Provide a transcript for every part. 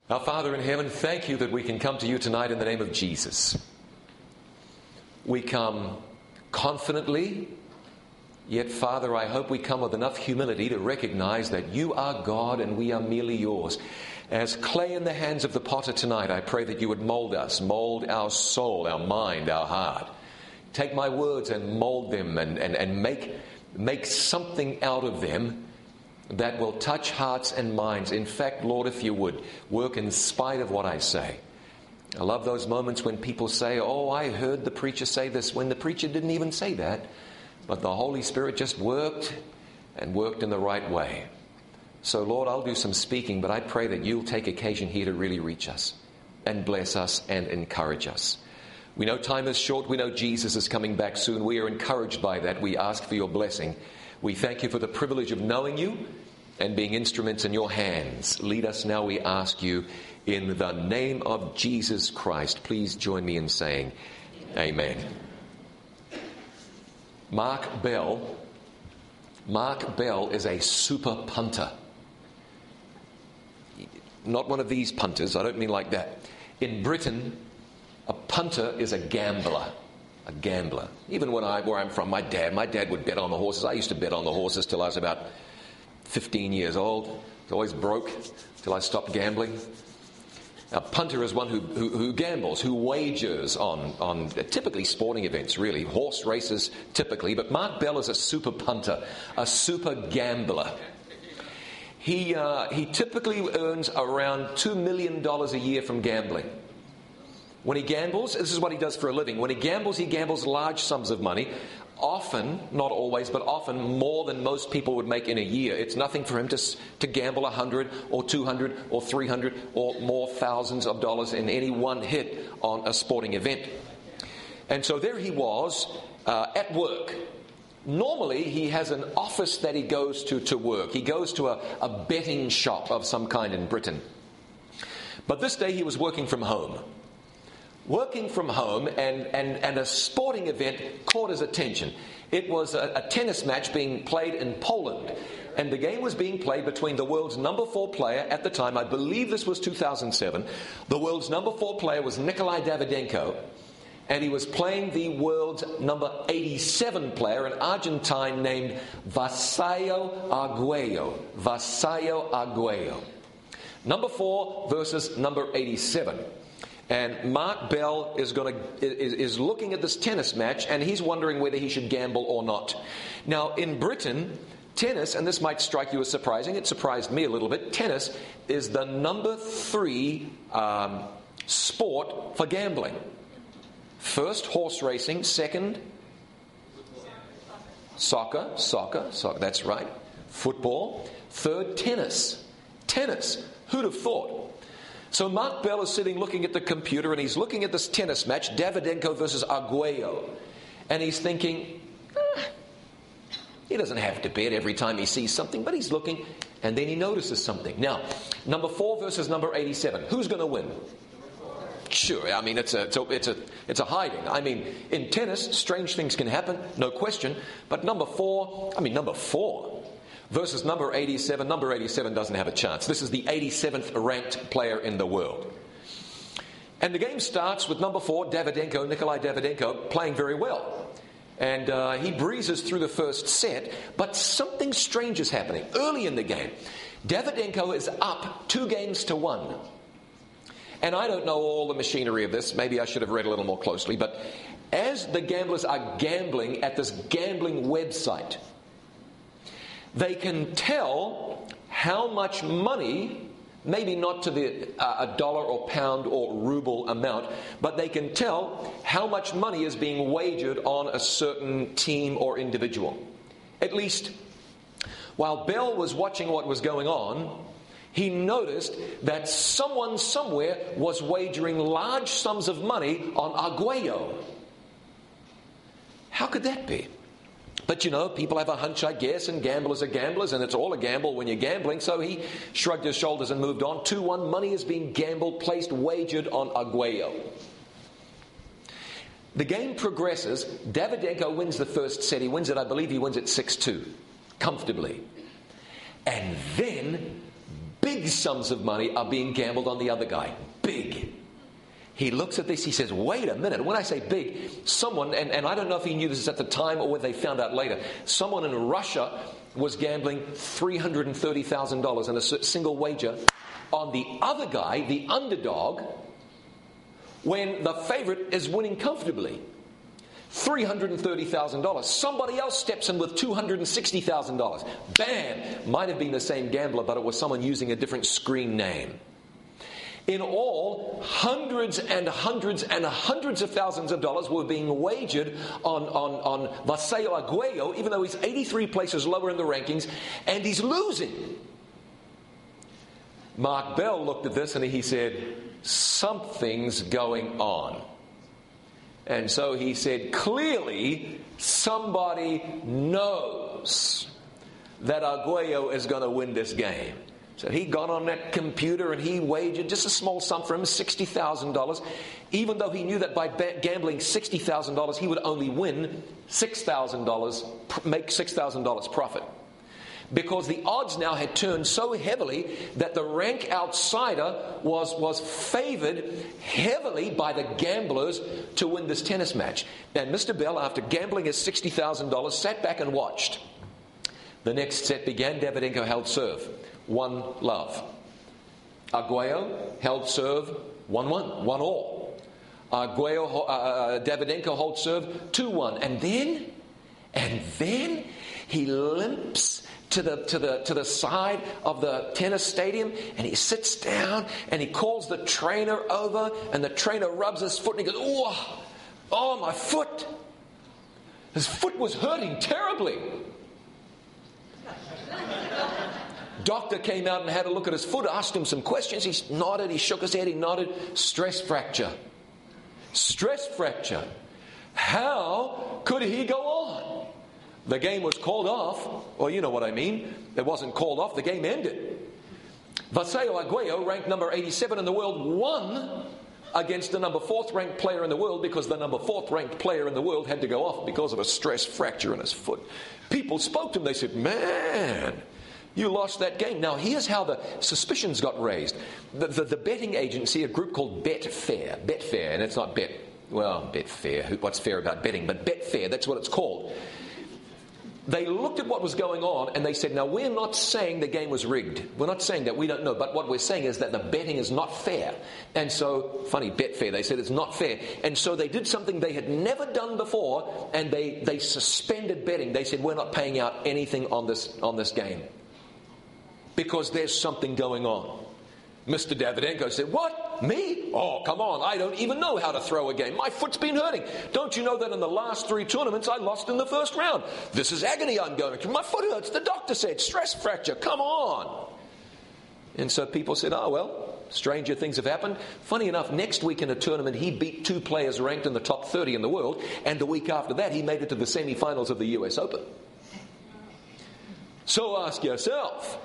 Our Father in heaven, thank you that we can come to you tonight in the name of Jesus. We come confidently, yet, Father, I hope we come with enough humility to recognize that you are God and we are merely yours. As clay in the hands of the potter tonight, I pray that you would mold us, mold our soul, our mind, our heart. Take my words and mold them and make something out of them that will touch hearts and minds. In fact, Lord, if you would, work in spite of what I say. I love those moments when people say, oh, I heard the preacher say this, when the preacher didn't even say that, but the Holy Spirit just worked and worked in the right way. So, Lord, I'll do some speaking, but I pray that you'll take occasion here to really reach us and bless us and encourage us. We know time is short. We know Jesus is coming back soon. We are encouraged by that. We ask for your blessing. We thank you for the privilege of knowing you and being instruments in your hands. Lead us now, we ask you, in the name of Jesus Christ. Please join me in saying amen. Mark Bell is a super punter. Not one of these punters, I don't mean like that. In Britain, a punter is a gambler. A gambler. Even where I'm from, my dad would bet on the horses. I used to bet on the horses till I was about 15 years old. I was always broke till I stopped gambling. A punter is one who gambles, who wagers on typically sporting events, really. Horse races typically. But Mark Bell is a super punter, a super gambler. He typically earns around $2 million a year from gambling. When he gambles, this is what he does for a living. When he gambles large sums of money, often, not always, but often more than most people would make in a year. It's nothing for him to gamble 100 or 200 or 300 or more thousands of dollars in any one hit on a sporting event. And so there he was at work. Normally, he has an office that he goes to work. He goes to a betting shop of some kind in Britain. But this day he was working from home. And a sporting event caught his attention. It was a tennis match being played in Poland. And the game was being played between the world's number 4 player at the time. I believe this was 2007. The world's number 4 player was Nikolai Davydenko. And he was playing the world's number 87 player, an Argentine named Vasallo Arguello. Vasallo Arguello. Number 4 versus number 87. And Mark Bell is looking at this tennis match, and he's wondering whether he should gamble or not. Now, in Britain, tennis, and this might strike you as surprising, it surprised me a little bit, tennis is the number 3 sport for gambling. First, horse racing. Second, soccer, that's right. Football. Third, tennis. Who'd have thought? So Mark Bell is sitting looking at the computer, and he's looking at this tennis match, Davydenko versus Arguello. And he's thinking, he doesn't have to bet every time he sees something, but he's looking, and then he notices something. Now, number 4 versus number 87. Who's going to win? Sure, I mean, it's a hiding. I mean, in tennis, strange things can happen, no question. But number 4 versus number 87. Number 87 doesn't have a chance. This is the 87th ranked player in the world. And the game starts with number 4, Nikolai Davydenko, playing very well. And he breezes through the first set, but something strange is happening. Early in the game, Davydenko is up 2-1. And I don't know all the machinery of this. Maybe I should have read a little more closely. But as the gamblers are gambling at this gambling website, they can tell how much money, maybe not to the a dollar or pound or ruble amount, but they can tell how much money is being wagered on a certain team or individual. At least, while Bell was watching what was going on, he noticed that someone somewhere was wagering large sums of money on Arguello. How could that be? But you know, people have a hunch, I guess, and gamblers are gamblers, and it's all a gamble when you're gambling. So he shrugged his shoulders and moved on. 2-1, money is being gambled, placed, wagered on Arguello. The game progresses. Davydenko wins the first set. He wins it, I believe he wins it 6-2, comfortably. And then, big big sums of money are being gambled on the other guy. Big. He looks at this, he says, wait a minute. When I say big, someone, and I don't know if he knew this at the time or whether they found out later, someone in Russia was gambling $330,000 in a single wager on the other guy, the underdog, when the favorite is winning comfortably. $330,000. Somebody else steps in with $260,000. Bam! Might have been the same gambler, but it was someone using a different screen name. In all, hundreds and hundreds and hundreds of thousands of dollars were being wagered on Vassell Aguayo, even though he's 83 places lower in the rankings, and he's losing. Mark Bell looked at this and he said, something's going on. And so he said, clearly somebody knows that Aguayo is going to win this game. So he got on that computer and he wagered just a small sum for him, $60,000, even though he knew that by gambling $60,000, he would only win $6,000, make $6,000 profit. Because the odds now had turned so heavily that the rank outsider was favored heavily by the gamblers to win this tennis match. And Mr. Bell, after gambling his $60,000, sat back and watched. The next set began. Davydenko held serve, 1-love. Aguayo held serve, 1-1, 1-all. Davydenko holds serve, 2-1. And then he limps to the side of the tennis stadium, and he sits down and he calls the trainer over, and the trainer rubs his foot and he goes, oh, my foot. His foot was hurting terribly. Doctor came out and had a look at his foot, asked him some questions. He nodded, he shook his head, he nodded. Stress fracture. Stress fracture. How could he go on? The game was called off. Well, you know what I mean. It wasn't called off. The game ended. Vassell Aguayo, ranked number 87 in the world, won against the number 4th ranked player in the world, because the number 4th ranked player in the world had to go off because of a stress fracture in his foot. People spoke to him. They said, man, you lost that game. Now, here's how the suspicions got raised. The betting agency, a group called Betfair, and it's not Betfair. What's fair about betting? But Betfair, that's what it's called. They looked at what was going on and they said, now, we're not saying the game was rigged. We're not saying that. We don't know. But what we're saying is that the betting is not fair. And so, funny, Betfair, they said it's not fair. And so they did something they had never done before, and they suspended betting. They said, we're not paying out anything on this game, because there's something going on. Mr. Davydenko said, what? Me? Oh, come on. I don't even know how to throw a game. My foot's been hurting. Don't you know that in the last 3 tournaments I lost in the first round? This is agony I'm going through. My foot hurts. The doctor said stress fracture. Come on. And so people said, oh, well, stranger things have happened. Funny enough, next week in a tournament, he beat 2 players ranked in the top 30 in the world. And the week after that, he made it to the semifinals of the US Open. So ask yourself,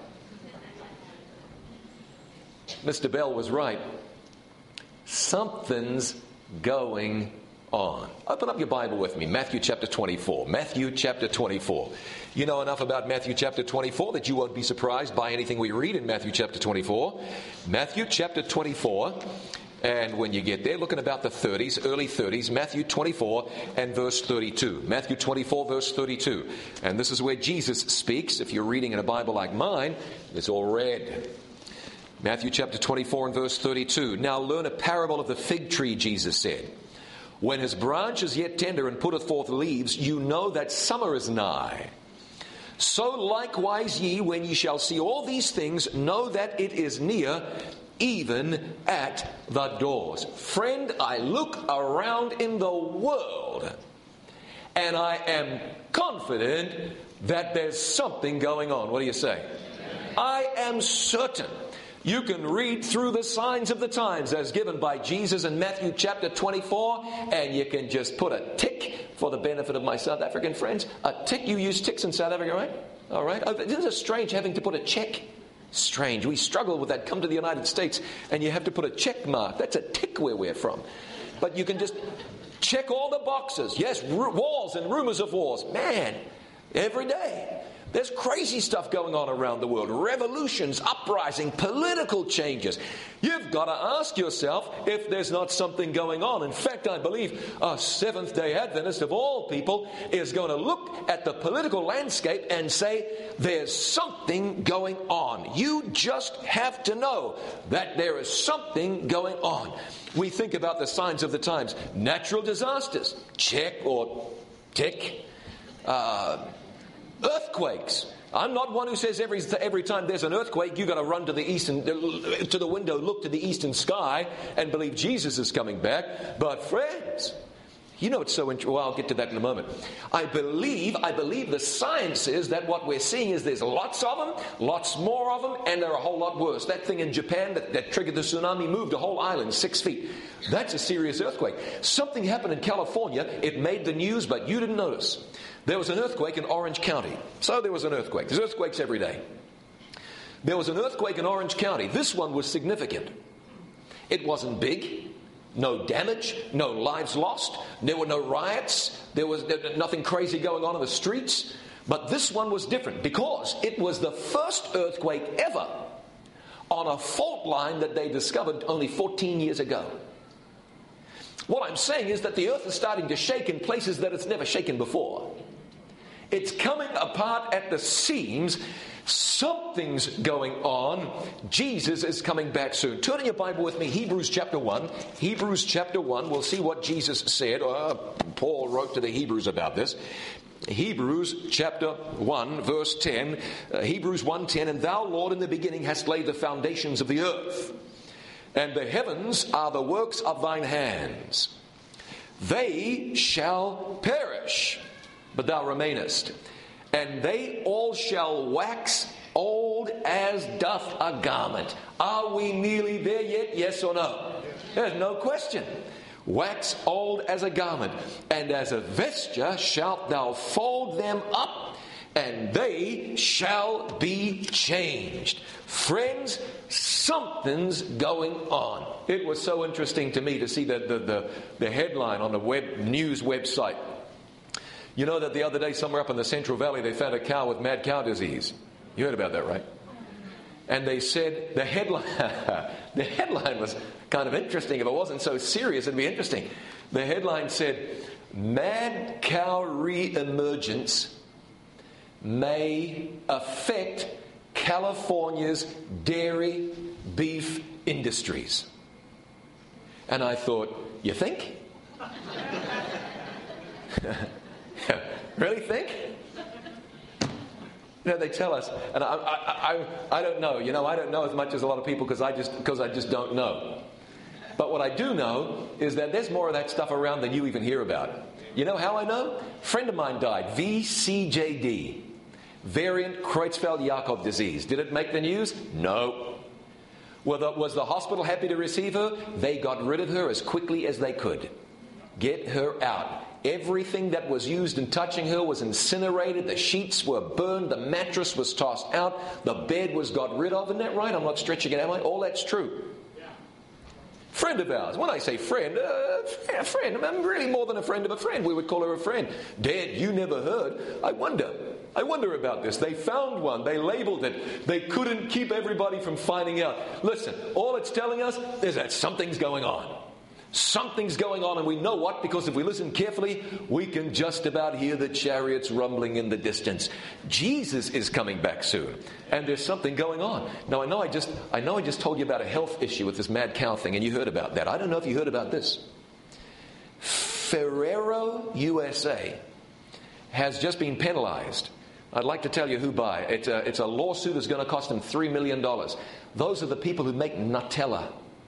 Mr. Bell was right. Something's going on. Open up your Bible with me. Matthew chapter 24. Matthew chapter 24. You know enough about Matthew chapter 24 that you won't be surprised by anything we read in Matthew chapter 24. Matthew chapter 24. And when you get there, look at about the 30s, early 30s, Matthew 24 and verse 32. Matthew 24, verse 32. And this is where Jesus speaks. If you're reading in a Bible like mine, it's all red. Matthew chapter 24 and verse 32. Now learn a parable of the fig tree, Jesus said. When his branch is yet tender and putteth forth leaves, you know that summer is nigh. So likewise ye, when ye shall see all these things, know that it is near, even at the doors. Friend, I look around in the world, and I am confident that there's something going on. What do you say? I am certain. You can read through the signs of the times as given by Jesus in Matthew chapter 24, and you can just put a tick for the benefit of my South African friends. A tick, you use ticks in South Africa, right? All right. Oh, isn't it strange having to put a check? Strange. We struggle with that. Come to the United States and you have to put a check mark. That's a tick where we're from. But you can just check all the boxes. Yes, wars and rumors of wars. Man, every day. There's crazy stuff going on around the world. Revolutions, uprising, political changes. You've got to ask yourself if there's not something going on. In fact, I believe a Seventh-day Adventist of all people is going to look at the political landscape and say, there's something going on. You just have to know that there is something going on. We think about the signs of the times. Natural disasters. Check or tick. Earthquakes. I'm not one who says every time there's an earthquake, you've got to run to the window, look to the eastern sky, and believe Jesus is coming back. But friends, you know it's so interesting. Well, I'll get to that in a moment. I believe the science is that what we're seeing is there's lots of them, lots more of them, and they're a whole lot worse. That thing in Japan that triggered the tsunami moved a whole island 6 feet. That's a serious earthquake. Something happened in California. It made the news, but you didn't notice. There was an earthquake in Orange County. So there was an earthquake. There's earthquakes every day. There was an earthquake in Orange County. This one was significant. It wasn't big. No damage, no lives lost, there were no riots, there was nothing crazy going on in the streets. But this one was different because it was the first earthquake ever on a fault line that they discovered only 14 years ago. What I'm saying is that the earth is starting to shake in places that it's never shaken before. It's coming apart at the seams. Something's going on. Jesus is coming back soon. Turn in your Bible with me, Hebrews chapter 1. Hebrews chapter 1. We'll see what Jesus said. Paul wrote to the Hebrews about this. Hebrews chapter 1, verse 10. Hebrews 1:10. And thou, Lord, in the beginning hast laid the foundations of the earth, and the heavens are the works of thine hands. They shall perish, but thou remainest. And they all shall wax old as doth a garment. Are we nearly there yet? Yes or no? There's no question. Wax old as a garment, and as a vesture shalt thou fold them up, and they shall be changed. Friends, something's going on. It was so interesting to me to see the headline on the news website. You know that the other day somewhere up in the Central Valley they found a cow with mad cow disease. You heard about that, right? And they said the headline was kind of interesting. If it wasn't so serious, it'd be interesting. The headline said, mad cow re-emergence may affect California's dairy beef industries. And I thought, you think? Really think? You know, they tell us, and I don't know. You know, I don't know as much as a lot of people because I just don't know. But what I do know is that there's more of that stuff around than you even hear about. You know how I know? A friend of mine died, VCJD, variant Creutzfeldt-Jakob disease. Did it make the news? No. Was the hospital happy to receive her? They got rid of her as quickly as they could. Get her out. Everything that was used in touching her was incinerated. The sheets were burned. The mattress was tossed out. The bed was got rid of. Isn't that right? I'm not stretching it, am I? All that's true. Yeah. Friend of ours. When I say friend, a friend. I'm really more than a friend of a friend. We would call her a friend. Dead, you never heard. I wonder about this. They found one. They labeled it. They couldn't keep everybody from finding out. Listen, all it's telling us is that something's going on. Something's going on, and we know what, because if we listen carefully, we can just about hear the chariots rumbling in the distance. Jesus is coming back soon, and there's something going on. Now, I know I just told you about a health issue with this mad cow thing, and you heard about that. I don't know if you heard about this. Ferrero USA has just been penalized. I'd like to tell you who by. It's a lawsuit that's going to cost them $3 million. Those are the people who make Nutella.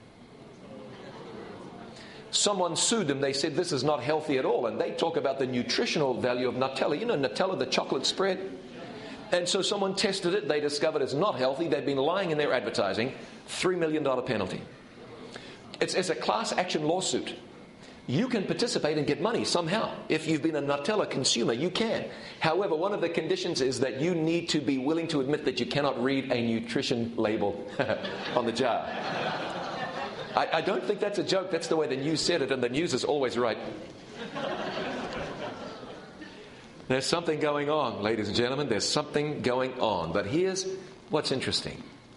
Someone sued them. They said this is not healthy at all. And they talk about the nutritional value of Nutella. You know Nutella, the chocolate spread? And so someone tested it. They discovered it's not healthy. They've been lying in their advertising. $3 million penalty. It's a class action lawsuit. You can participate and get money somehow. If you've been a Nutella consumer, you can. However, one of the conditions is that you need to be willing to admit that you cannot read a nutrition label on the jar. I don't think that's a joke. That's the way the news said it, and the news is always right. There's something going on, ladies and gentlemen. There's something going on. But here's what's interesting.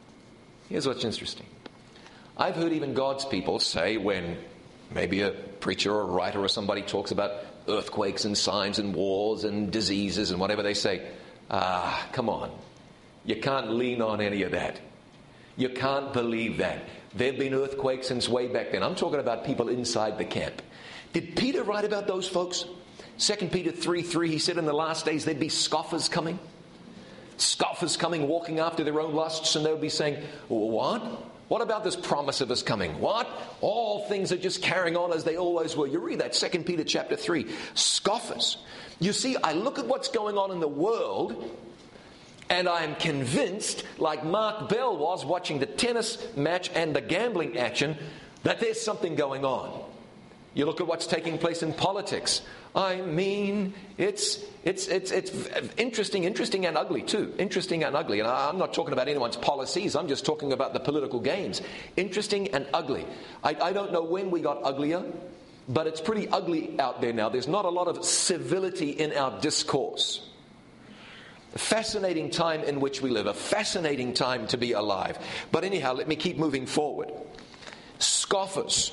I've heard even God's people say, when maybe a preacher or a writer or somebody talks about earthquakes and signs and wars and diseases and whatever, they say, come on. You can't lean on any of that. You can't believe that. There have been earthquakes since way back then. I'm talking about people inside the camp. Did Peter write about those folks? 2 Peter 3:3, he said in the last days there'd be scoffers coming. Scoffers coming, walking after their own lusts, and they'll be saying, what? What about this promise of us coming? What? All things are just carrying on as they always were. You read that, 2 Peter chapter 3. Scoffers. You see, I look at what's going on in the world, and I am convinced, like Mark Bell was watching the tennis match and the gambling action, that there's something going on. You look at what's taking place in politics. I mean, it's interesting and ugly too. Interesting and ugly. And I'm not talking about anyone's policies. I'm just talking about the political games. Interesting and ugly. I don't know when we got uglier, but it's pretty ugly out there now. There's not a lot of civility in our discourse. A fascinating time in which we live. A fascinating time to be alive. But anyhow, let me keep moving forward. Scoffers.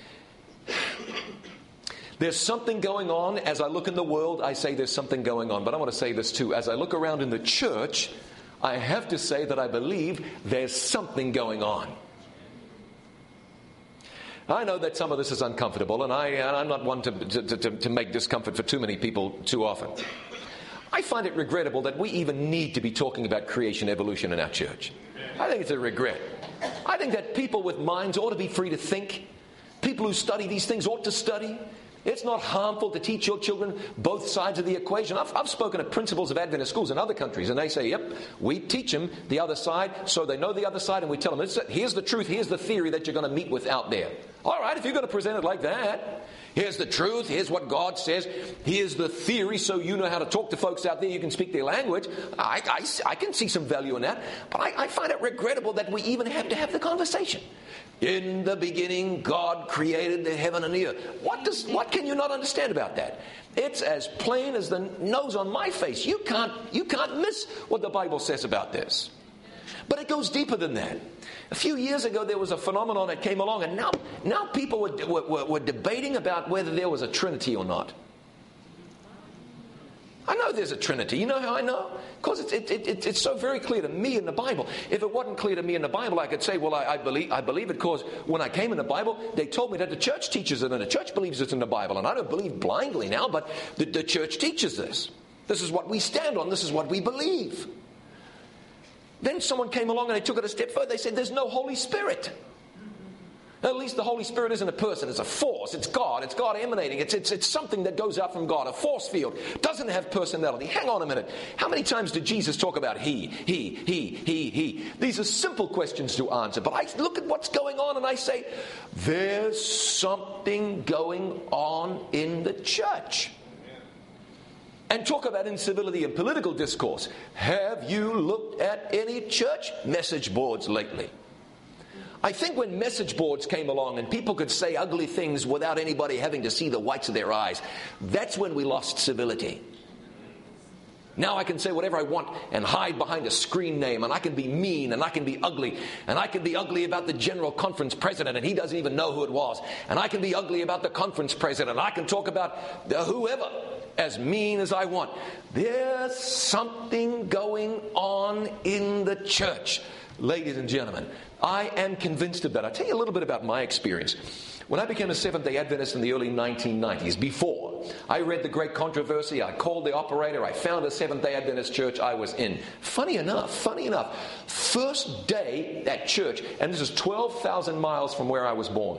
There's something going on. As I look in the world, I say there's something going on. But I want to say this too. As I look around in the church, I have to say that I believe there's something going on. I know that some of this is uncomfortable, and I'm not one to make discomfort for too many people too often. I find it regrettable that we even need to be talking about creation evolution in our church. I think it's a regret. I think that people with minds ought to be free to think. People who study these things ought to study. It's not harmful to teach your children both sides of the equation. I've spoken at principals of Adventist schools in other countries, and they say, yep, we teach them the other side so they know the other side, and we tell them, here's the truth, here's the theory that you're going to meet with out there. All right, if you're going to present it like that, here's the truth, here's what God says, here's the theory so you know how to talk to folks out there, you can speak their language. I can see some value in that, but I find it regrettable that we even have to have the conversation. In the beginning, God created the heaven and the earth. What can you not understand about that? It's as plain as the nose on my face. You can't miss what the Bible says about this. But it goes deeper than that. A few years ago, there was a phenomenon that came along, and now people were debating about whether there was a Trinity or not. I know there's a Trinity. You know how I know? Because it's so very clear to me in the Bible. If it wasn't clear to me in the Bible, I could say, well, I believe it because when I came in the Bible, they told me that the church teaches it, and the church believes it's in the Bible. And I don't believe blindly now, but the church teaches this. This is what we stand on. This is what we believe. Then someone came along and they took it a step further. They said, there's no Holy Spirit. At least the Holy Spirit isn't a person, it's a force, it's God emanating, it's something that goes out from God, a force field, doesn't have personality. Hang on a minute, how many times did Jesus talk about he? These are simple questions to answer, but I look at what's going on and I say, there's something going on in the church. And talk about incivility and political discourse. Have you looked at any church message boards lately? I think when message boards came along and people could say ugly things without anybody having to see the whites of their eyes, that's when we lost civility. Now I can say whatever I want and hide behind a screen name, and I can be mean, and I can be ugly, and I can be ugly about the General Conference president, and he doesn't even know who it was, and I can be ugly about the conference president, I can talk about whoever as mean as I want. There's something going on in the church, ladies and gentlemen. I am convinced of that. I'll tell you a little bit about my experience. When I became a Seventh-day Adventist in the early 1990s, before I read The Great Controversy, I called the operator, I found a Seventh-day Adventist church I was in. Funny enough, first day at church, and this is 12,000 miles from where I was born.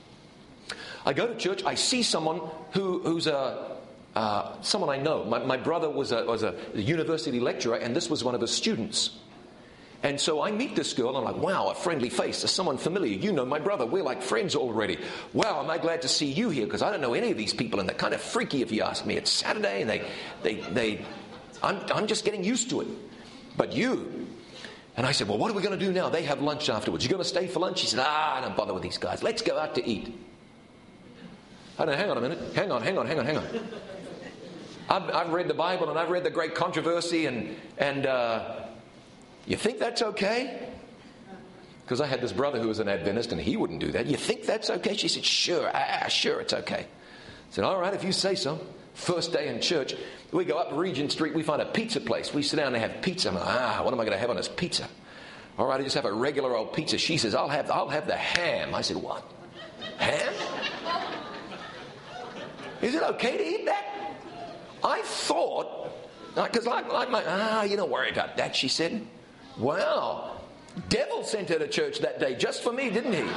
I go to church, I see someone who's someone I know. My brother was a university lecturer, and this was one of his students. And so I meet this girl, and I'm like, wow, a friendly face. There's someone familiar. You know my brother. We're like friends already. Wow, am I glad to see you here, because I don't know any of these people, and they're kind of freaky if you ask me. It's Saturday, and I'm just getting used to it. But you... And I said, well, what are we going to do now? They have lunch afterwards. You going to stay for lunch? She said, I don't bother with these guys. Let's go out to eat. I don't know, hang on a minute. Hang on. I've read the Bible and I've read the great controversy and you think that's okay? Because I had this brother who was an Adventist and he wouldn't do that. You think that's okay? She said, sure, sure, it's okay. I said, all right, if you say so. First day in church, we go up Regent Street, we find a pizza place. We sit down and have pizza. I'm like, what am I going to have on this pizza? All right, I just have a regular old pizza. She says, I'll have the ham. I said, what? Ham? Is it okay to eat that? I thought, because you don't worry about that, she said. Wow, devil sent her to church that day just for me, didn't he?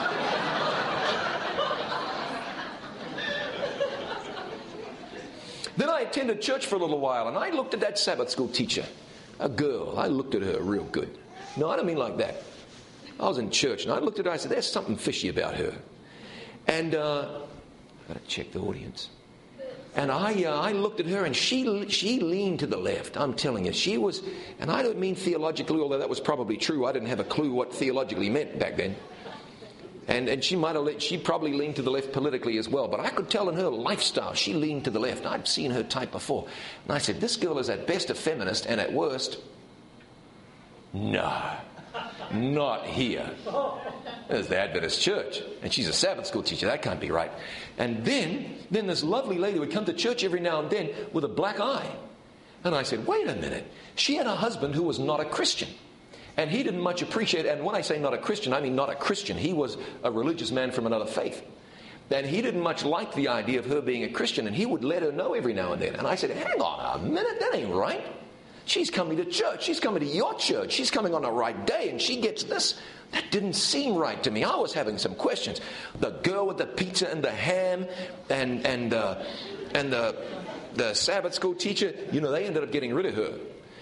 Then I attended church for a little while, and I looked at that Sabbath school teacher, a girl. I looked at her real good. No, I don't mean like that. I was in church, and I looked at her, I said, there's something fishy about her. And I've got to check the audience. And I looked at her, and she leaned to the left. I'm telling you, she was, and I don't mean theologically, although that was probably true. I didn't have a clue what theologically meant back then. And she probably leaned to the left politically as well. But I could tell in her lifestyle, she leaned to the left. I'd seen her type before. And I said, this girl is at best a feminist, and at worst, no, not here. There's the Adventist church, and she's a Sabbath school teacher. That can't be right. And then this lovely lady would come to church every now and then with a black eye. And I said, wait a minute. She had a husband who was not a Christian. And he didn't much appreciate, and when I say not a Christian, I mean not a Christian. He was a religious man from another faith. And he didn't much like the idea of her being a Christian, and he would let her know every now and then. And I said, hang on a minute, that ain't right. She's coming to church. She's coming to your church. She's coming on the right day, and she gets this. That didn't seem right to me. I was having some questions. The girl with the pizza and the ham and the Sabbath school teacher, they ended up getting rid of her.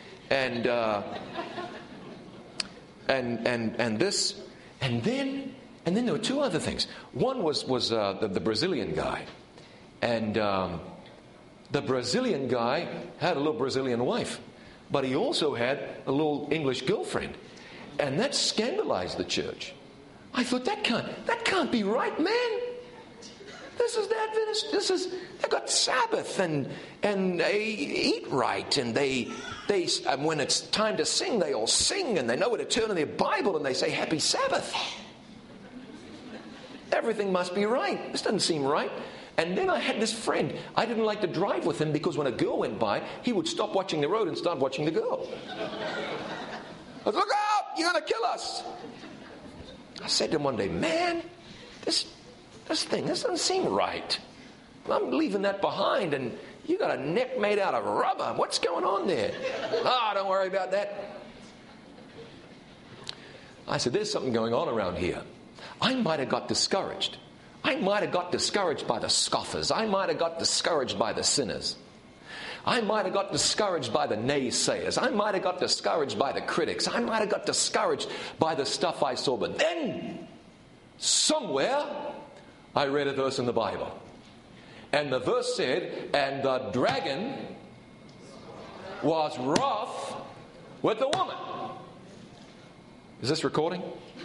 And then there were two other things. One was the Brazilian guy, and the Brazilian guy had a little Brazilian wife, but he also had a little English girlfriend, and that scandalized the church. I thought that can't be right, man. This is the Adventist. They've got Sabbath and they eat right, and they when it's time to sing, they all sing, and they know where to turn in their Bible, and they say Happy Sabbath. Everything must be right. This doesn't seem right. And then I had this friend. I didn't like to drive with him because when a girl went by, he would stop watching the road and start watching the girl. I was, look out! You're going to kill us. I said to him one day, man, this doesn't seem right. I'm leaving that behind, and you got a neck made out of rubber. What's going on there? Don't worry about that. I said, there's something going on around here. I might have got discouraged. I might have got discouraged by the scoffers. I might have got discouraged by the sinners. I might have got discouraged by the naysayers. I might have got discouraged by the critics. I might have got discouraged by the stuff I saw. But then, somewhere, I read a verse in the Bible. And the verse said, and the dragon was wroth with the woman. Is this recording?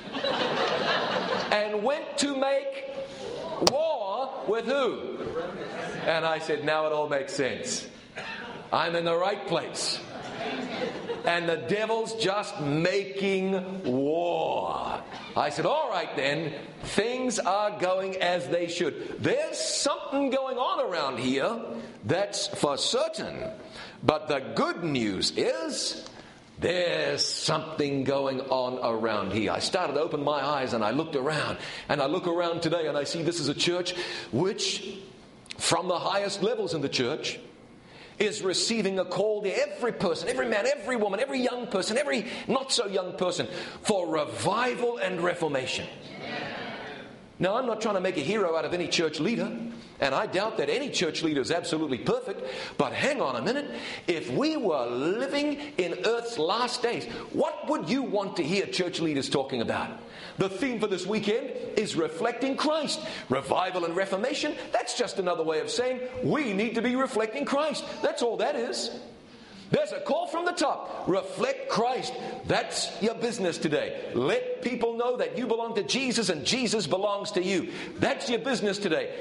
And went to make war with who? And I said, now it all makes sense. I'm in the right place. And the devil's just making war. I said, all right then, things are going as they should. There's something going on around here, that's for certain. But the good news is, there's something going on around here. I started to open my eyes and I looked around. And I look around today and I see this is a church which, from the highest levels in the church, is receiving a call to every person, every man, every woman, every young person, every not so young person, for revival and reformation. Now, I'm not trying to make a hero out of any church leader, and I doubt that any church leader is absolutely perfect, but hang on a minute. If we were living in Earth's last days, what would you want to hear church leaders talking about? The theme for this weekend is reflecting Christ. Revival and reformation, that's just another way of saying we need to be reflecting Christ. That's all that is. There's a call from the top. Reflect Christ. That's your business today. Let people know that you belong to Jesus and Jesus belongs to you. That's your business today. Take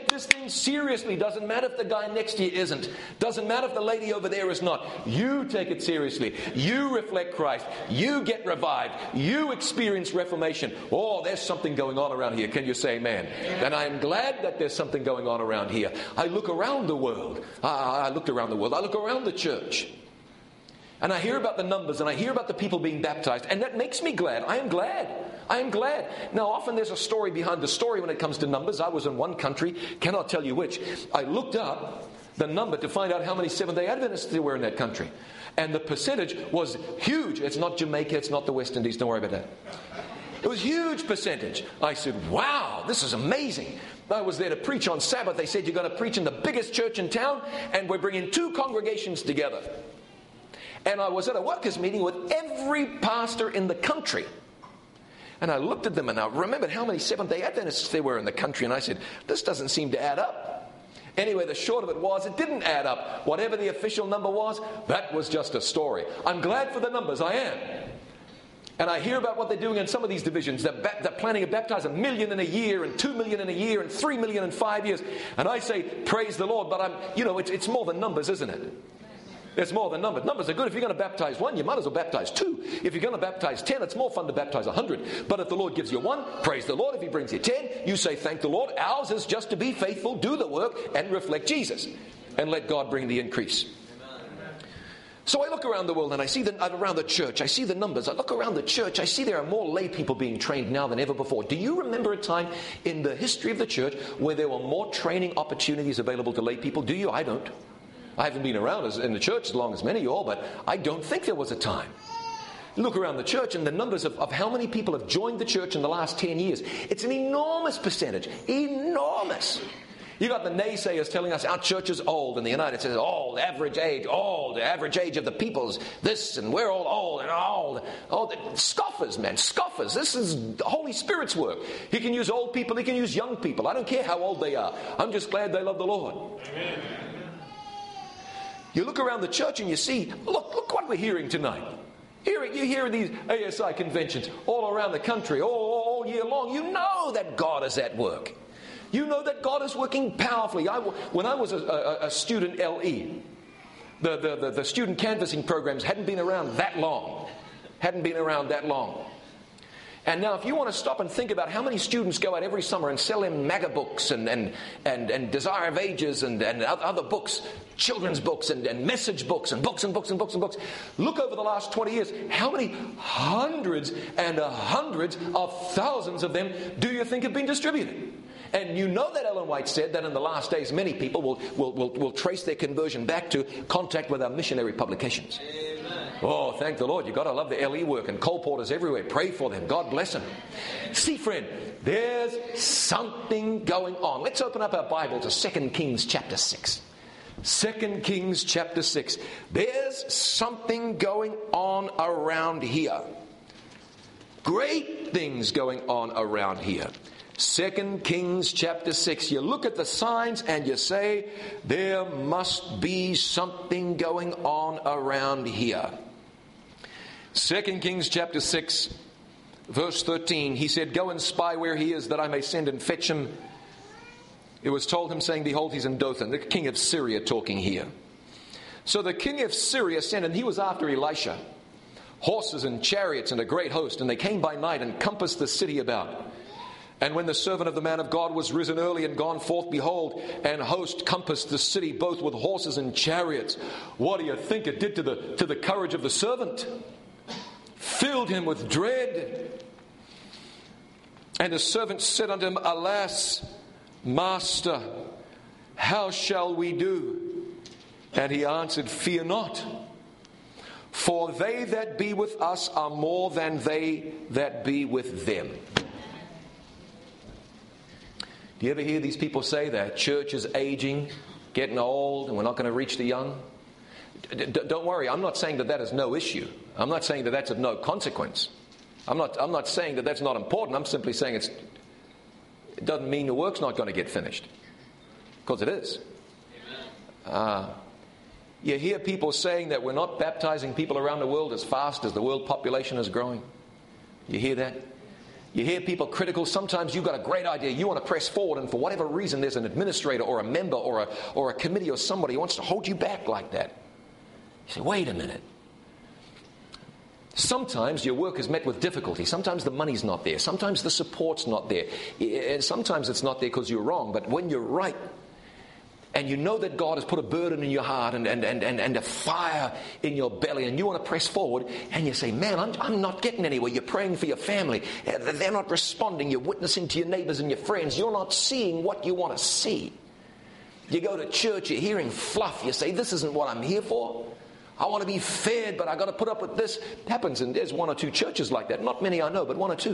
this thing seriously. Doesn't matter if the guy next to you isn't. Doesn't matter if the lady over there is not. You take it seriously. You reflect Christ. You get revived. You experience reformation. Oh, there's something going on around here. Can you say amen? And I'm glad that there's something going on around here. I look around the world. I looked around the world. I look around the church. And I hear about the numbers, and I hear about the people being baptized, and that makes me glad. I am glad. I am glad. Now, often there's a story behind the story when it comes to numbers. I was in one country, cannot tell you which. I looked up the number to find out how many Seventh-day Adventists there were in that country. And the percentage was huge. It's not Jamaica, it's not the West Indies, don't worry about that. It was a huge percentage. I said, wow, this is amazing. I was there to preach on Sabbath. They said, you're going to preach in the biggest church in town, and we're bringing 2 congregations together. And I was at a workers' meeting with every pastor in the country. And I looked at them and I remembered how many Seventh-day Adventists there were in the country. And I said, this doesn't seem to add up. Anyway, the short of it was, it didn't add up. Whatever the official number was, that was just a story. I'm glad for the numbers, I am. And I hear about what they're doing in some of these divisions. They're planning to baptize 1 million in a year, and 2 million in a year, and 3 million in 5 years. And I say, praise the Lord, but it's more than numbers, isn't it? It's more than numbers. Numbers are good. If you're going to baptize 1, you might as well baptize 2. If you're going to baptize 10, it's more fun to baptize 100. But if the Lord gives you 1, praise the Lord. If He brings you 10, you say, thank the Lord. Ours is just to be faithful, do the work, and reflect Jesus. And let God bring the increase. So I look around the world and I see around the church, I see the numbers. I look around the church, I see there are more lay people being trained now than ever before. Do you remember a time in the history of the church where there were more training opportunities available to lay people? Do you? I don't. I haven't been around in the church as long as many of you all, but I don't think there was a time. Look around the church and the numbers of how many people have joined the church in the last 10 years. It's an enormous percentage. Enormous. You got the naysayers telling us our church is old, and the United States, old, average age, old, the average age of the people's this, and we're all old and old. Oh, scoffers, man, scoffers. This is the Holy Spirit's work. He can use old people, He can use young people. I don't care how old they are. I'm just glad they love the Lord. Amen. You look around the church and you see, look what we're hearing tonight. You hear these ASI conventions all around the country, all year long. You know that God is at work. You know that God is working powerfully. When I was a student LE, the student canvassing programs hadn't been around that long. And now if you want to stop and think about how many students go out every summer and sell in MAGA books and Desire of Ages and other books, children's books and message books and books. Look over the last 20 years, how many hundreds and hundreds of thousands of them do you think have been distributed? And you know that Ellen White said that in the last days many people will trace their conversion back to contact with our missionary publications. Oh, thank the Lord. You've got to love the LE work, and colporteurs everywhere. Pray for them. God bless them. See, friend, there's something going on. Let's open up our Bible to 2 Kings chapter 6. 2 Kings chapter 6. There's something going on around here. Great things going on around here. 2 Kings chapter 6. You look at the signs and you say, there must be something going on around here. 2 Kings chapter 6, verse 13. He said, go and spy where he is, that I may send and fetch him. It was told him, saying, behold, he's in Dothan. The king of Syria talking here. So the king of Syria sent, and he was after Elisha, horses and chariots and a great host. And they came by night and compassed the city about. And when the servant of the man of God was risen early and gone forth, behold, an host compassed the city, both with horses and chariots. What do you think it did to the courage of the servant? Filled him with dread. And the servant said unto him, alas, master, how shall we do? And he answered, fear not, for they that be with us are more than they that be with them. Do you ever hear these people say that church is aging, getting old, and we're not going to reach the young? Don't worry, I'm not saying that is no issue. I'm not saying that that's of no consequence. I'm not saying that that's not important. I'm simply saying it doesn't mean the work's not going to get finished. Because it is. You hear people saying that we're not baptizing people around the world as fast as the world population is growing. You hear that? You hear people critical. Sometimes you've got a great idea. You want to press forward, and for whatever reason, there's an administrator or a member or a committee or somebody who wants to hold you back like that. You say, wait a minute. Sometimes your work is met with difficulty. Sometimes the money's not there. Sometimes the support's not there. And sometimes it's not there because you're wrong. But when you're right, and you know that God has put a burden in your heart and a fire in your belly, and you want to press forward, and you say, man, I'm not getting anywhere. You're praying for your family. They're not responding. You're witnessing to your neighbors and your friends. You're not seeing what you want to see. You go to church, you're hearing fluff. You say, this isn't what I'm here for. I want to be fed, but I got to put up with this. It happens, and there's one or two churches like that. Not many I know, but one or two.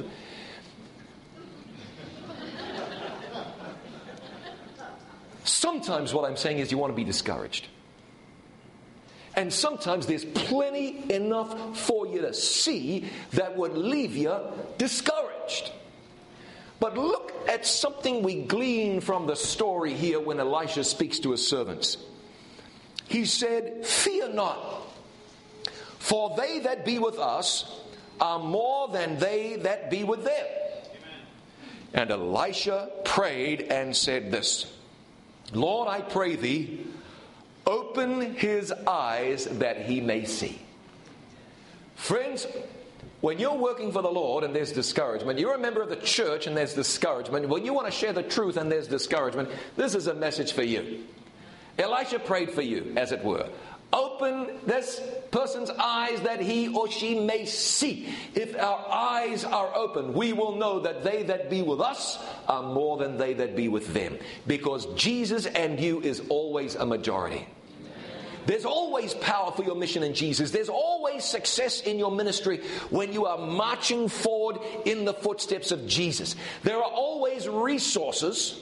Sometimes what I'm saying is you want to be discouraged. And sometimes there's plenty enough for you to see that would leave you discouraged. But look at something we glean from the story here when Elisha speaks to his servants. He said, fear not, for they that be with us are more than they that be with them. Amen. And Elisha prayed and said this, Lord, I pray thee, open his eyes that he may see. Friends, when you're working for the Lord and there's discouragement, you're a member of the church and there's discouragement, when you want to share the truth and there's discouragement, this is a message for you. Elisha prayed for you, as it were. Open this person's eyes that he or she may see. If our eyes are open, we will know that they that be with us are more than they that be with them. Because Jesus and you is always a majority. There's always power for your mission in Jesus. There's always success in your ministry when you are marching forward in the footsteps of Jesus. There are always resources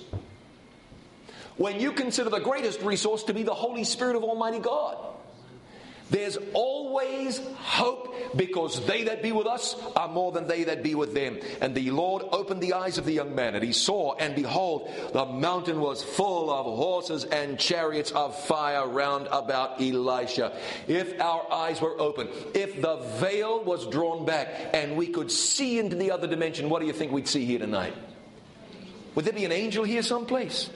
when you consider the greatest resource to be the Holy Spirit of Almighty God. There's always hope because they that be with us are more than they that be with them. And the Lord opened the eyes of the young man, and he saw, and behold, the mountain was full of horses and chariots of fire round about Elisha. If our eyes were open, if the veil was drawn back and we could see into the other dimension, what do you think we'd see here tonight? Would there be an angel here someplace?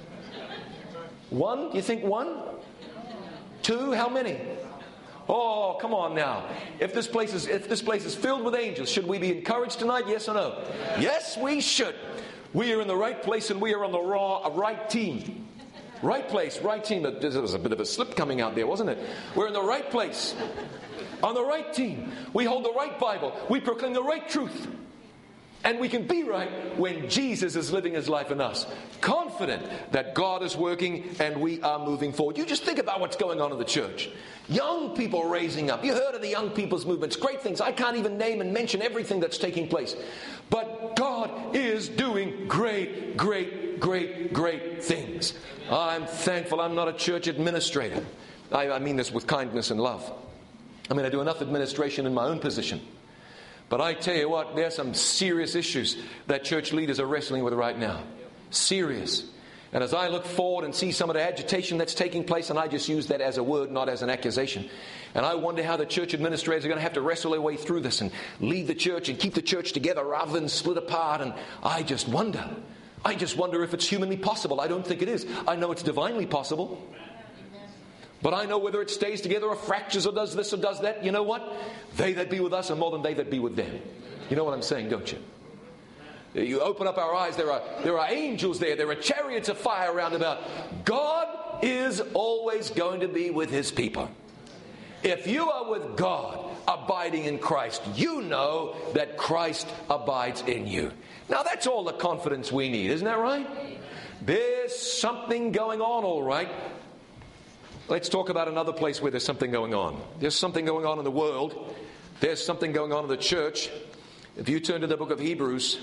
One? You think one? Two? How many? Oh, come on now. If this place is filled with angels, should we be encouraged tonight? Yes or no? Yes, we should. We are in the right place and we are on the right team. Right place, right team. There was a bit of a slip coming out there, wasn't it? We're in the right place. On the right team. We hold the right Bible. We proclaim the right truth. And we can be right when Jesus is living his life in us. Confident that God is working and we are moving forward. You just think about what's going on in the church. Young people raising up. You heard of the young people's movements. Great things. I can't even name and mention everything that's taking place. But God is doing great, great, great, great things. I'm thankful I'm not a church administrator. I mean this with kindness and love. I mean, I do enough administration in my own position. But I tell you what, there are some serious issues that church leaders are wrestling with right now. Serious. And as I look forward and see some of the agitation that's taking place, and I just use that as a word, not as an accusation, and I wonder how the church administrators are going to have to wrestle their way through this and lead the church and keep the church together rather than split apart. And I just wonder if it's humanly possible. I don't think it is. I know it's divinely possible. But I know whether it stays together or fractures or does this or does that, you know what? They that be with us are more than they that be with them. You know what I'm saying, don't you? You open up our eyes, there are angels there. There are chariots of fire round about. God is always going to be with his people. If you are with God, abiding in Christ, you know that Christ abides in you. Now that's all the confidence we need, isn't that right? There's something going on, all right. Let's talk about another place where there's something going on. There's something going on in the world. There's something going on in the church. If you turn to the book of Hebrews,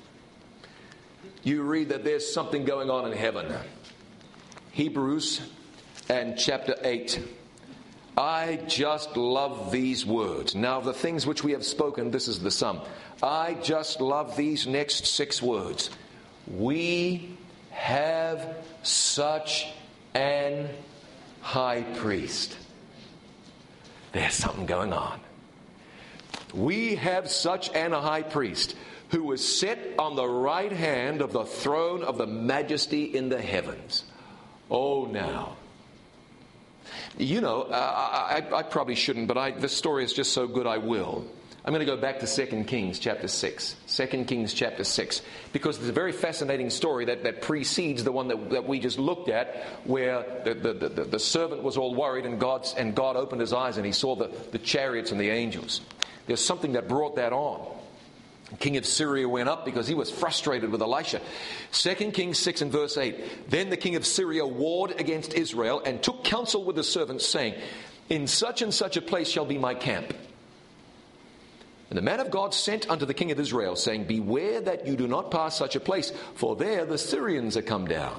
you read that there's something going on in heaven. Hebrews and chapter 8. I just love these words. Now, the things which we have spoken, this is the sum. I just love these next 6 words. We have such an high priest. There's something going on. We have such an high priest who was set on the right hand of the throne of the majesty in the heavens. Oh, now. You know, I probably shouldn't, but this story is just so good I will. I'm going to go back to 2 Kings chapter 6. 2 Kings chapter 6. Because it's a very fascinating story that precedes the one that we just looked at, where the servant was all worried and God opened his eyes and he saw the chariots and the angels. There's something that brought that on. The king of Syria went up because he was frustrated with Elisha. 2 Kings 6 and verse 8. Then the king of Syria warred against Israel and took counsel with the servants, saying, in such and such a place shall be my camp. And the man of God sent unto the king of Israel, saying, beware that you do not pass such a place, for there the Syrians are come down.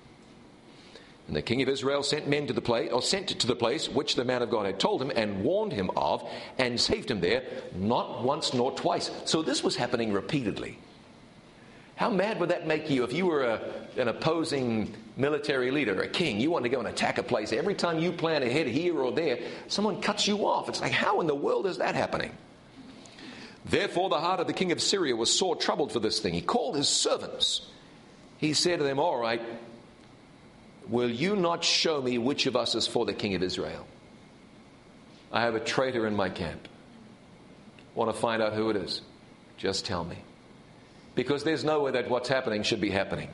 And the king of Israel sent to the place which the man of God had told him, and warned him of, and saved him there, not once nor twice. So this was happening repeatedly. How mad would that make you if you were an opposing military leader, a king? You want to go and attack a place. Every time you plan ahead here or there, someone cuts you off. It's like, how in the world is that happening? Therefore the heart of the king of Syria was sore troubled for this thing. He called his servants. He said to them, all right, will you not show me which of us is for the king of Israel? I have a traitor in my camp. Want to find out who it is? Just tell me. Because there's no way that what's happening should be happening.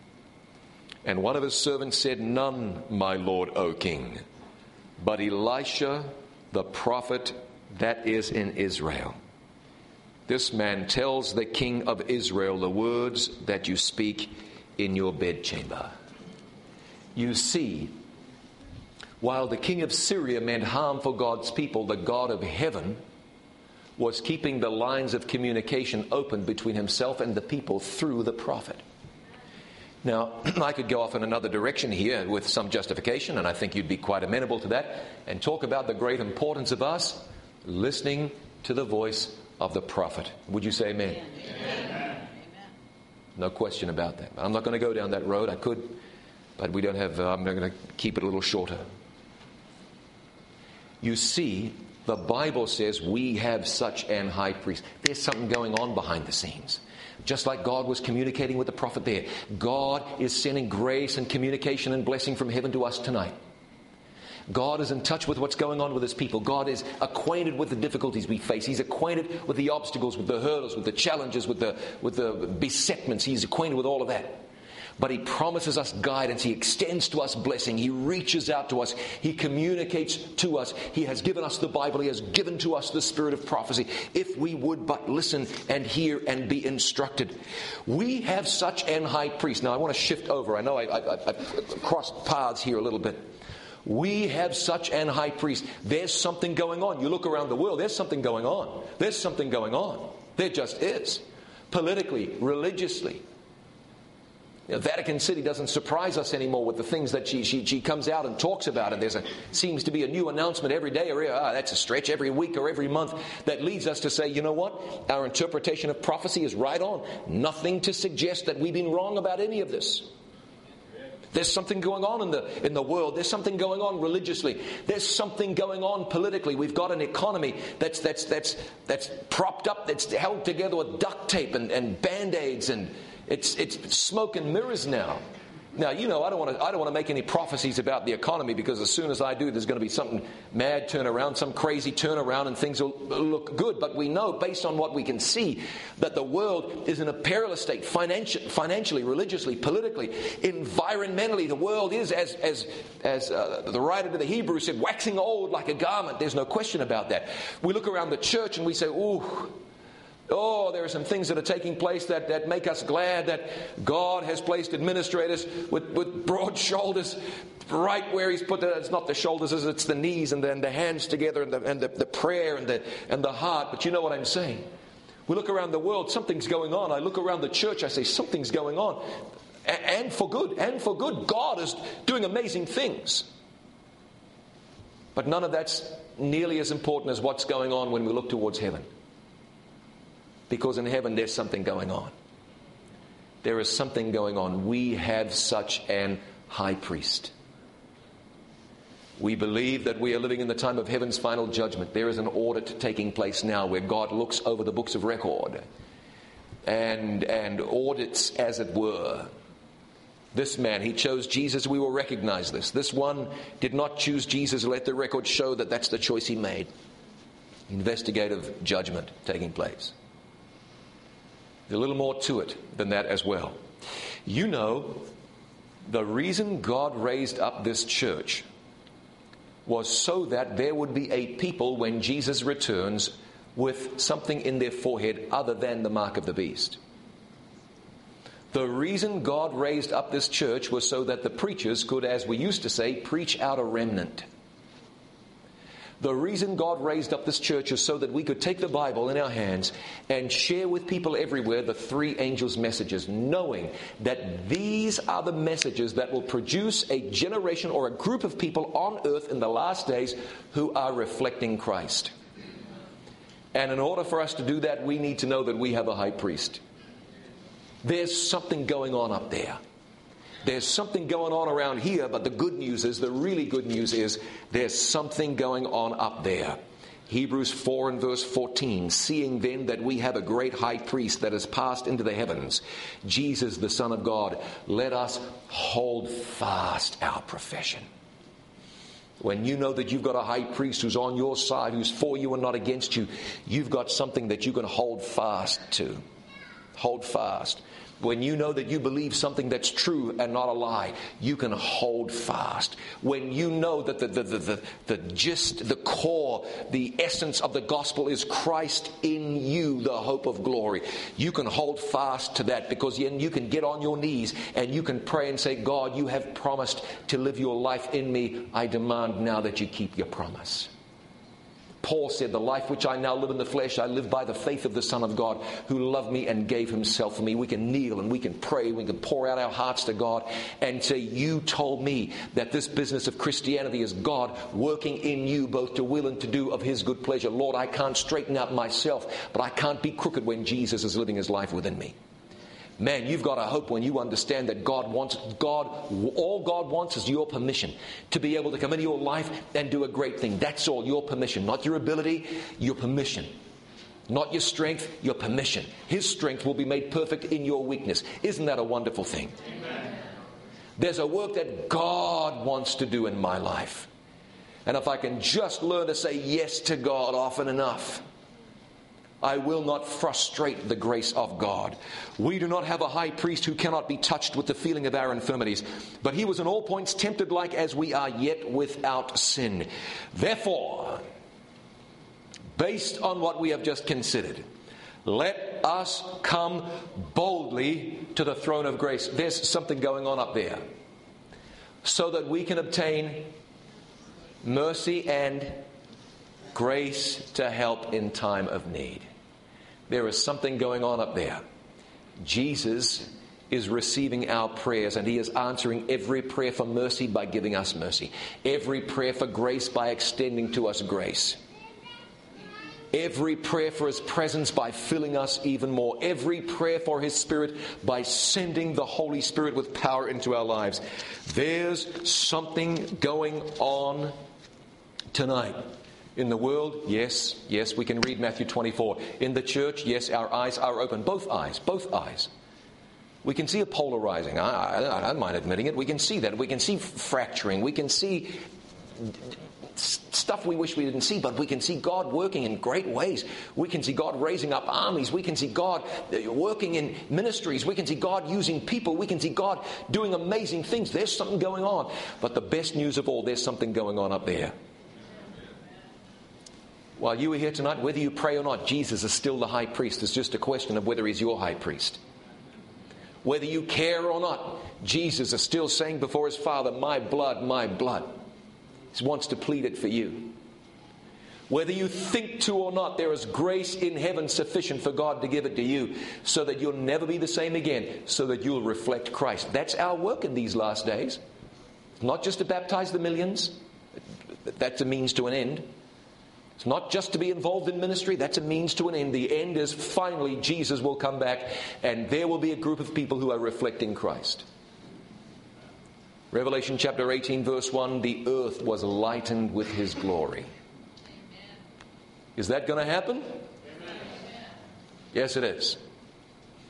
And one of his servants said, none, my lord, O king, but Elisha the prophet that is in Israel. This man tells the king of Israel the words that you speak in your bedchamber. You see, while the king of Syria meant harm for God's people, the God of heaven was keeping the lines of communication open between himself and the people through the prophet. Now, I could go off in another direction here with some justification, and I think you'd be quite amenable to that, and talk about the great importance of us listening to the voice of the prophet. Would you say amen? Amen. No question about that. I'm not going to go down that road. I could, but we don't have, I'm going to keep it a little shorter. You see, the Bible says we have such an high priest. There's something going on behind the scenes. Just like God was communicating with the prophet there, God is sending grace and communication and blessing from heaven to us tonight. God is in touch with what's going on with his people. God is acquainted with the difficulties we face. He's acquainted with the obstacles, with the hurdles, with the challenges, with the besetments. He's acquainted with all of that. But he promises us guidance. He extends to us blessing. He reaches out to us. He communicates to us. He has given us the Bible. He has given to us the spirit of prophecy. If we would but listen and hear and be instructed. We have such an high priest. Now I want to shift over. I know I've crossed paths here a little bit. We have such an high priest. There's something going on. You look around the world, there's something going on. There's something going on. There just is. Politically, religiously. You know, Vatican City doesn't surprise us anymore with the things that she comes out and talks about. And seems to be a new announcement every day, or that's a stretch, every week or every month, that leads us to say, you know what? Our interpretation of prophecy is right on. Nothing to suggest that we've been wrong about any of this. There's something going on in the world. There's something going on religiously. There's something going on politically. We've got an economy that's propped up, that's held together with duct tape and band-aids, and it's smoke and mirrors now. Now, you know, I don't want to make any prophecies about the economy, because as soon as I do, there's going to be something mad turnaround, some crazy turnaround, and things will look good. But we know, based on what we can see, that the world is in a perilous state, financially, religiously, politically, environmentally. The world is, as the writer to the Hebrews said, waxing old like a garment. There's no question about that. We look around the church and we say, oh, there are some things that are taking place that make us glad that God has placed administrators with broad shoulders right where he's put it's not the shoulders, it's the knees, and then the hands together, and the prayer and the heart. But you know what I'm saying. We look around the world, something's going on. I look around the church, I say something's going on. And for good. God is doing amazing things. But none of that's nearly as important as what's going on when we look towards heaven. Because in heaven there's something going on. There is something going on. We have such an high priest. We believe that we are living in the time of heaven's final judgment. There is an audit taking place now where God looks over the books of record. and audits, as it were. This man, he chose Jesus. We will recognize this. This one did not choose Jesus. Let the record show that that's the choice he made. Investigative judgment taking place. There's a little more to it than that as well. You know, the reason God raised up this church was so that there would be a people when Jesus returns with something in their forehead other than the mark of the beast. The reason God raised up this church was so that the preachers could, as we used to say, preach out a remnant. The reason God raised up this church is so that we could take the Bible in our hands and share with people everywhere the three angels' messages, knowing that these are the messages that will produce a generation or a group of people on earth in the last days who are reflecting Christ. And in order for us to do that, we need to know that we have a high priest. There's something going on up there. There's something going on around here, but the good news is, the really good news is, there's something going on up there. Hebrews 4 and verse 14, seeing then that we have a great high priest that has passed into the heavens, Jesus the Son of God, let us hold fast our profession. When you know that you've got a high priest who's on your side, who's for you and not against you, you've got something that you can hold fast to. Hold fast. When you know that you believe something that's true and not a lie, you can hold fast. When you know that the gist, the core, the essence of the gospel is Christ in you, the hope of glory, you can hold fast to that, because then you can get on your knees and you can pray and say, God, you have promised to live your life in me. I demand now that you keep your promise. Paul said, the life which I now live in the flesh, I live by the faith of the Son of God, who loved me and gave himself for me. We can kneel and we can pray, we can pour out our hearts to God and say, you told me that this business of Christianity is God working in you both to will and to do of his good pleasure. Lord, I can't straighten out myself, but I can't be crooked when Jesus is living his life within me. Man, you've got a hope when you understand that all God wants is your permission to be able to come into your life and do a great thing. That's all, your permission. Not your ability, your permission. Not your strength, your permission. His strength will be made perfect in your weakness. Isn't that a wonderful thing? Amen. There's a work that God wants to do in my life. And if I can just learn to say yes to God often enough, I will not frustrate the grace of God. We do not have a high priest who cannot be touched with the feeling of our infirmities, but he was in all points tempted like as we are, yet without sin. Therefore, based on what we have just considered, let us come boldly to the throne of grace. There's something going on up there, so that we can obtain mercy and grace to help in time of need. There is something going on up there. Jesus is receiving our prayers, and he is answering every prayer for mercy by giving us mercy. Every prayer for grace by extending to us grace. Every prayer for his presence by filling us even more. Every prayer for his Spirit by sending the Holy Spirit with power into our lives. There's something going on tonight. In the world, yes, we can read Matthew 24. In the church, yes, our eyes are open. Both eyes. We can see a polarizing. I don't mind admitting it. We can see that. We can see fracturing. We can see stuff we wish we didn't see, but we can see God working in great ways. We can see God raising up armies. We can see God working in ministries. We can see God using people. We can see God doing amazing things. There's something going on. But the best news of all, there's something going on up there. While you are here tonight, whether you pray or not, Jesus is still the high priest. It's just a question of whether he's your high priest. Whether you care or not, Jesus is still saying before his Father, my blood, my blood. He wants to plead it for you. Whether you think to or not, there is grace in heaven sufficient for God to give it to you, so that you'll never be the same again, so that you'll reflect Christ. That's our work in these last days. Not just to baptize the millions. That's a means to an end. It's not just to be involved in ministry. That's a means to an end. The end is finally Jesus will come back, and there will be a group of people who are reflecting Christ. Revelation chapter 18 verse 1, the earth was lightened with his glory. Is that going to happen? Yes, it is.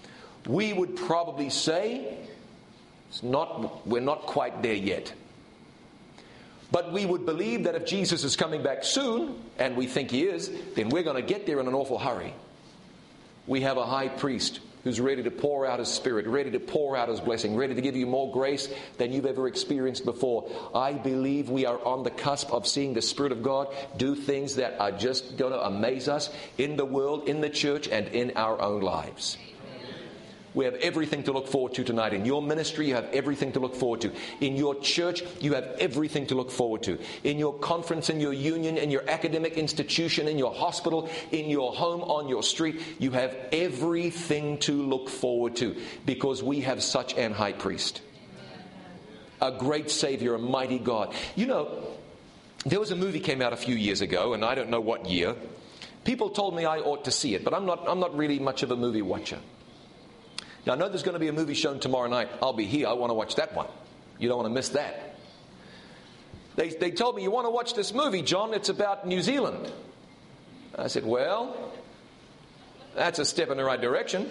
we would probably say we're not quite there yet. But we would believe that if Jesus is coming back soon, and we think he is, then we're going to get there in an awful hurry. We have a high priest who's ready to pour out his Spirit, ready to pour out his blessing, ready to give you more grace than you've ever experienced before. I believe we are on the cusp of seeing the Spirit of God do things that are just going to amaze us in the world, in the church, and in our own lives. We have everything to look forward to tonight. In your ministry, you have everything to look forward to. In your church, you have everything to look forward to. In your conference, in your union, in your academic institution, in your hospital, in your home, on your street, you have everything to look forward to, because we have such an high priest. A great Savior, a mighty God. You know, there was a movie came out a few years ago, and I don't know what year. People told me I ought to see it, but I'm not really much of a movie watcher. Now, I know there's going to be a movie shown tomorrow night. I'll be here. I want to watch that one. You don't want to miss that. They told me, you want to watch this movie, John? It's about New Zealand. I said, well, that's a step in the right direction.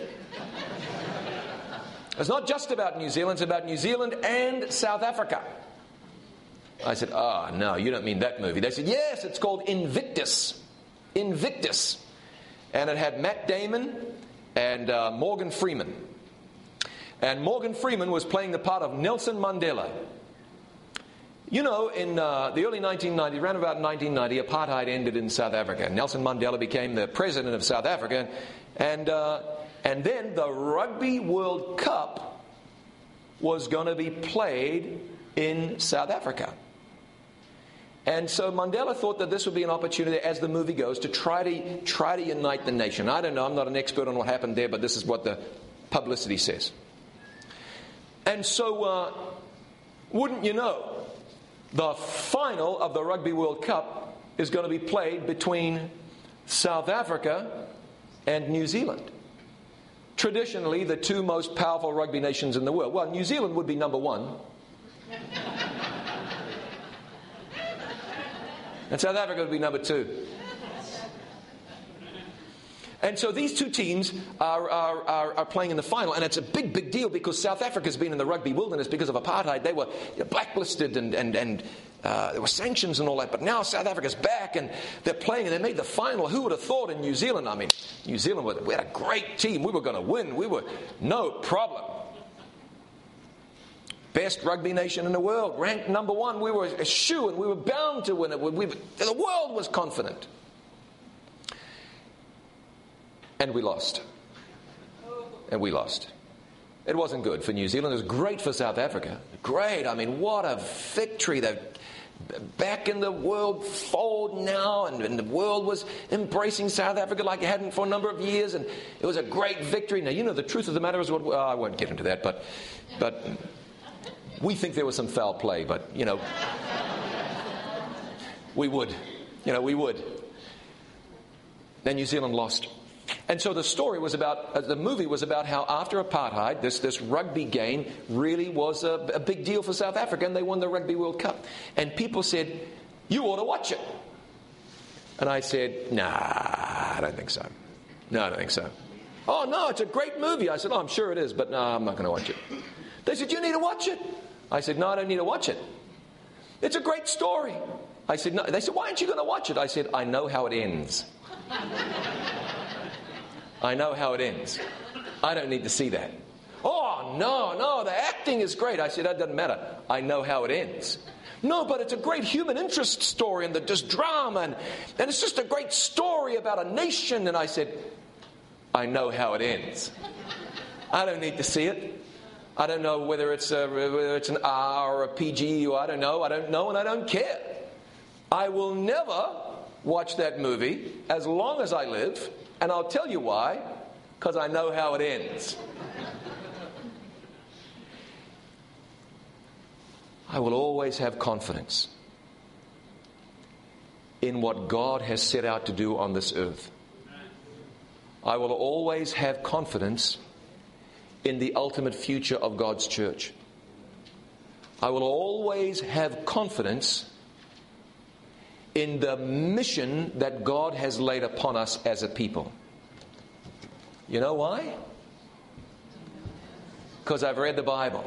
It's not just about New Zealand. It's about New Zealand and South Africa. I said, no, you don't mean that movie. They said, yes, it's called Invictus. Invictus. And it had Matt Damon and Morgan Freeman. And Morgan Freeman was playing the part of Nelson Mandela. You know, in the early 1990s, around about 1990, apartheid ended in South Africa. Nelson Mandela became the president of South Africa. And then the Rugby World Cup was going to be played in South Africa. And so Mandela thought that this would be an opportunity, as the movie goes, to try to unite the nation. I don't know, I'm not an expert on what happened there, but this is what the publicity says. And so, wouldn't you know, the final of the Rugby World Cup is going to be played between South Africa and New Zealand. Traditionally, the two most powerful rugby nations in the world. Well, New Zealand would be number one. And South Africa would be number two. And so these two teams are playing in the final, and it's a big deal, because South Africa's been in the rugby wilderness because of apartheid. They were blacklisted and there were sanctions and all that. But now South Africa's back, and they're playing, and they made the final. Who would have thought in New Zealand? I mean, New Zealand, we had a great team. We were going to win. We were no problem. Best rugby nation in the world, ranked number one. We were a shoo, and we were bound to win it. The world was confident. And we lost. And we lost. It wasn't good for New Zealand. It was great for South Africa. Great. I mean, what a victory. They're back in the world fold now, and the world was embracing South Africa like it hadn't for a number of years, and it was a great victory. Now, you know, the truth of the matter is I won't get into that, but we think there was some foul play, but, you know, we would. Then New Zealand lost. And so the story was about, the movie was about how after apartheid, this rugby game really was a big deal for South Africa, and they won the Rugby World Cup. And people said, you ought to watch it. And I said, nah, I don't think so. No, I don't think so. Oh, no, it's a great movie. I said, oh, I'm sure it is, but no, I'm not going to watch it. They said, you need to watch it. I said, no, I don't need to watch it. It's a great story. I said, no. They said, why aren't you going to watch it? I said, I know how it ends. I know how it ends. I don't need to see that. Oh, no, the acting is great. I said, that doesn't matter. I know how it ends. No, but it's a great human interest story, and there's drama, and it's just a great story about a nation. And I said, I know how it ends. I don't need to see it. I don't know whether it's an R or a PG, or I don't know, and I don't care. I will never watch that movie as long as I live. And I'll tell you why, because I know how it ends. I will always have confidence in what God has set out to do on this earth. I will always have confidence in the ultimate future of God's church. I will always have confidence in the mission that God has laid upon us as a people. You know why? Because I've read the Bible.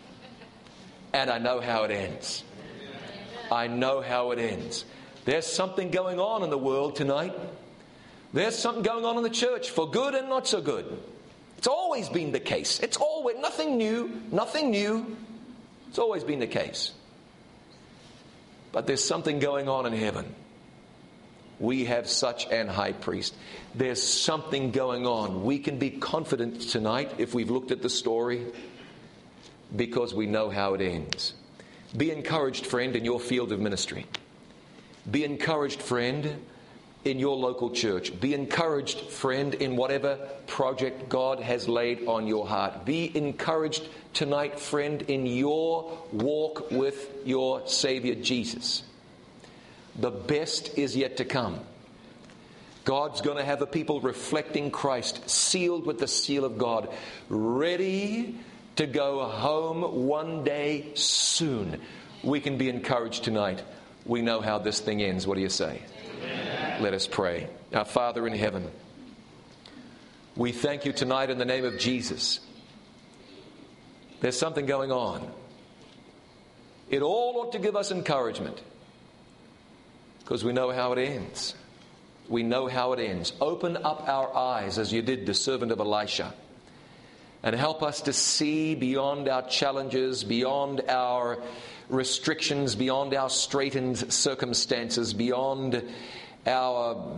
And I know how it ends. I know how it ends. There's something going on in the world tonight. There's something going on in the church, for good and not so good. It's always been the case. It's always nothing new, nothing new. It's always been the case. But there's something going on in heaven. We have such an high priest. There's something going on. We can be confident tonight if we've looked at the story, because we know how it ends. Be encouraged, friend, in your field of ministry. Be encouraged, friend, in your local church. Be encouraged, friend, in whatever project God has laid on your heart. Be encouraged tonight, friend, in your walk with your Savior Jesus. The best is yet to come. God's going to have a people reflecting Christ, sealed with the seal of God, ready to go home one day soon. We can be encouraged tonight. We know how this thing ends. What do you say? Amen. Let us pray. Our Father in heaven, we thank you tonight in the name of Jesus. There's something going on. It all ought to give us encouragement, because we know how it ends. We know how it ends. Open up our eyes as you did the servant of Elisha, and help us to see beyond our challenges, beyond our restrictions, beyond our straitened circumstances, beyond our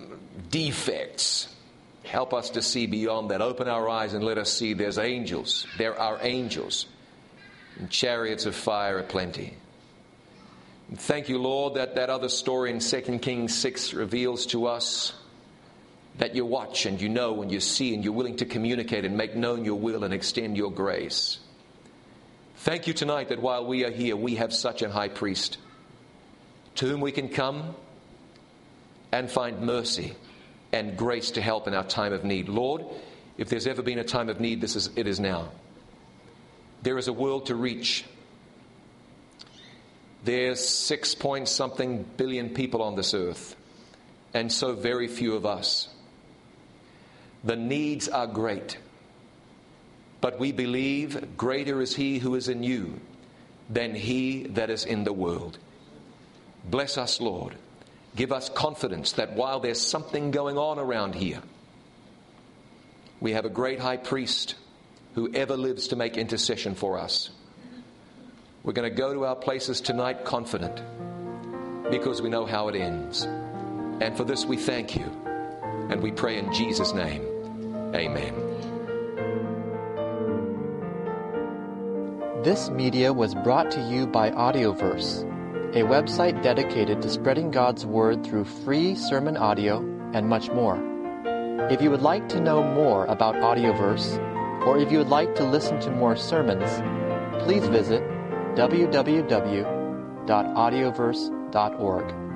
defects. Help us to see beyond that. Open our eyes and let us see there's angels. There are angels and chariots of fire aplenty. And thank you, Lord, that other story in 2 Kings 6 reveals to us that you watch and you know and you see and you're willing to communicate and make known your will and extend your grace. Thank you tonight that while we are here, we have such a high priest to whom we can come and find mercy and grace to help in our time of need. Lord, if there's ever been a time of need, it is now. There is a world to reach. There's 6-point-something billion people on this earth, and so very few of us. The needs are great, but we believe greater is He who is in you than he that is in the world. Bless us, Lord. Give us confidence that while there's something going on around here, we have a great high priest who ever lives to make intercession for us. We're going to go to our places tonight confident, because we know how it ends. And for this we thank you, and we pray in Jesus' name. Amen. This media was brought to you by Audioverse, a website dedicated to spreading God's Word through free sermon audio and much more. If you would like to know more about Audioverse, or if you would like to listen to more sermons, please visit www.audioverse.org.